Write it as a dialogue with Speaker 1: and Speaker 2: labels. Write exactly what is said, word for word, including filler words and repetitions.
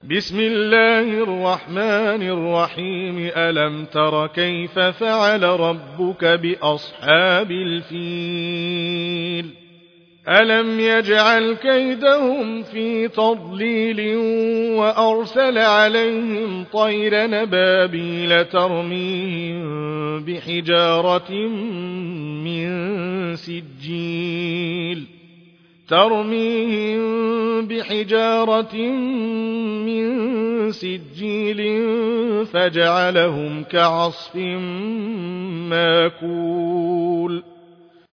Speaker 1: بسم الله الرحمن الرحيم. ألم تر كيف فعل ربك بأصحاب الفيل؟ ألم يجعل كيدهم في تضليل وأرسل عليهم طير نبابيل ترميهم بحجارة من سجيل ترميهم بحجارة من سجيل فجعلهم كعصف ماكول.